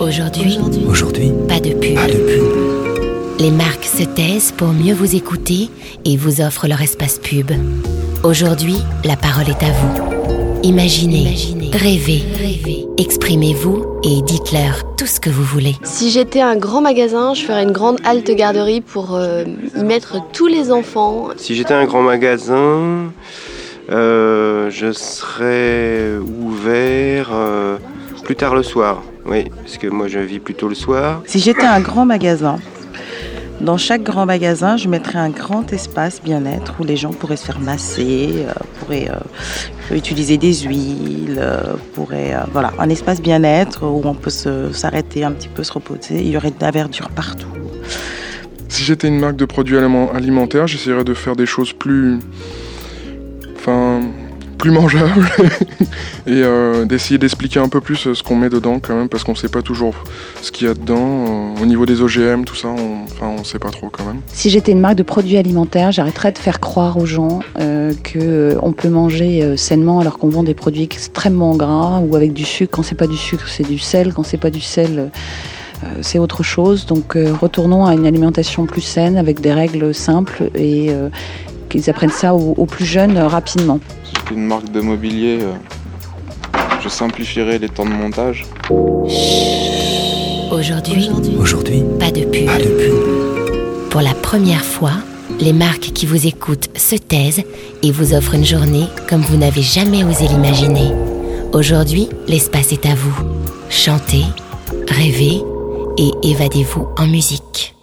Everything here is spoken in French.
Aujourd'hui, pas de pub. Les marques se taisent pour mieux vous écouter et vous offrent leur espace pub. Aujourd'hui, la parole est à vous. Imaginez, rêvez, exprimez-vous et dites-leur tout ce que vous voulez. Si j'étais un grand magasin, je ferais une grande halte garderie pour y mettre tous les enfants. Si j'étais un grand magasin, je serais ouvert plus tard le soir. Oui, parce que moi je vis plutôt le soir. Si j'étais un grand magasin, dans chaque grand magasin, je mettrais un grand espace bien-être où les gens pourraient se faire masser, pourraient utiliser des huiles, voilà, un espace bien-être où on peut s'arrêter un petit peu, se reposer. Il y aurait de la verdure partout. Si j'étais une marque de produits alimentaires, j'essaierais de faire des choses plus mangeables et d'essayer d'expliquer un peu plus ce qu'on met dedans quand même, parce qu'on ne sait pas toujours ce qu'il y a dedans. Au niveau des OGM, tout ça, on ne sait pas trop quand même. Si j'étais une marque de produits alimentaires, j'arrêterais de faire croire aux gens qu'on peut manger sainement alors qu'on vend des produits extrêmement gras ou avec du sucre. Quand c'est pas du sucre, c'est du sel. Quand c'est pas du sel, c'est autre chose. Donc retournons à une alimentation plus saine avec des règles simples et qu'ils apprennent ça aux plus jeunes rapidement. Si j'étais une marque de mobilier, je simplifierais les temps de montage. Aujourd'hui, pas de pub. Pour la première fois, les marques qui vous écoutent se taisent et vous offrent une journée comme vous n'avez jamais osé l'imaginer. Aujourd'hui, l'espace est à vous. Chantez, rêvez et évadez-vous en musique.